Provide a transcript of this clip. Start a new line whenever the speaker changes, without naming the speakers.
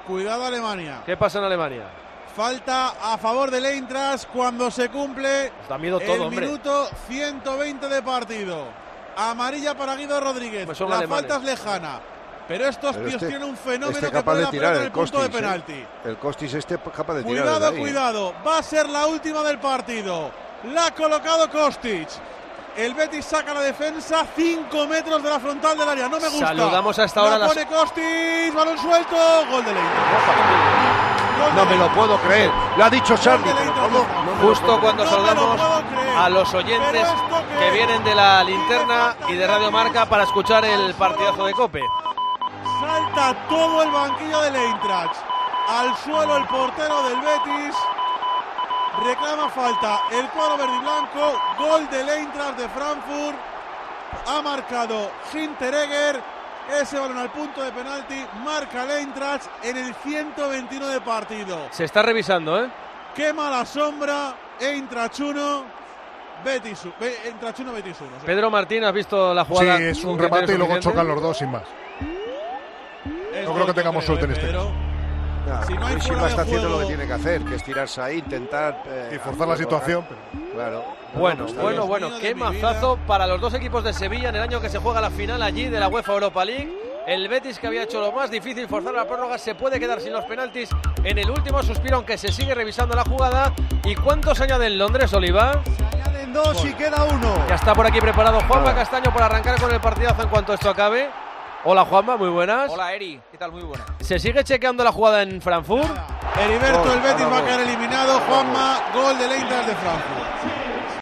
Cuidado Alemania.
¿Qué pasa en Alemania?
Falta a favor del Eintracht cuando se cumple
da miedo todo,
el minuto 120 de partido. Amarilla para Guido Rodríguez.
Pues
la
alemanes.
falta es lejana. Pero estos tíos tienen un fenómeno que
capaz
puede
de tirar
apretar el punto de penalti.
El Kostic capaz de tirar.
Cuidado. Va a ser la última del partido. La ha colocado Kostic. El Betis saca la defensa 5 metros de la frontal del área. No me gusta.
Saludamos hasta ahora.
La pone Kostic. Balón suelto. Gol del Eintracht.
No me lo puedo creer. Lo ha dicho Charlie.
Justo cuando saludamos a los oyentes que vienen de la linterna y de Radio Marca para escuchar el partidazo de COPE.
Salta todo el banquillo del Eintracht. Al suelo el portero del Betis. Reclama falta el cuadro verde y blanco. Gol del Eintracht de Frankfurt. Ha marcado Hinteregger. Ese balón al punto de penalti. Marca el Eintracht en el 121 de partido.
Se está revisando, ¿eh?
Quema la sombra. Eintracht 1. Eintracht 1, Betis 1. Sí.
Pedro Martín, ¿has visto la jugada?
Sí, es un remate y luego chocan los dos sin más. No creo que tengamos suerte en este caso.
Si no hay
Silva está haciendo lo que tiene que hacer, que es tirarse ahí, intentar
y forzar la situación.
Claro.
Bueno, qué mazazo para los dos equipos de Sevilla en el año que se juega la final allí de la UEFA Europa League. El Betis, que había hecho lo más difícil, forzar la prórroga, se puede quedar sin los penaltis en el último suspiro, aunque se sigue revisando la jugada. ¿Y cuántos añaden Londres, Oliva?
Se añaden 2 y queda 1.
Ya está por aquí preparado Juanma Castaño para arrancar con el partidazo en cuanto esto acabe. Hola Juanma, muy buenas.
Hola Eri, ¿qué tal? Muy buenas.
¿Se sigue chequeando la jugada en Frankfurt?
Heriberto, el Betis va a quedar eliminado. Juanma, gol del Eintracht de Frankfurt.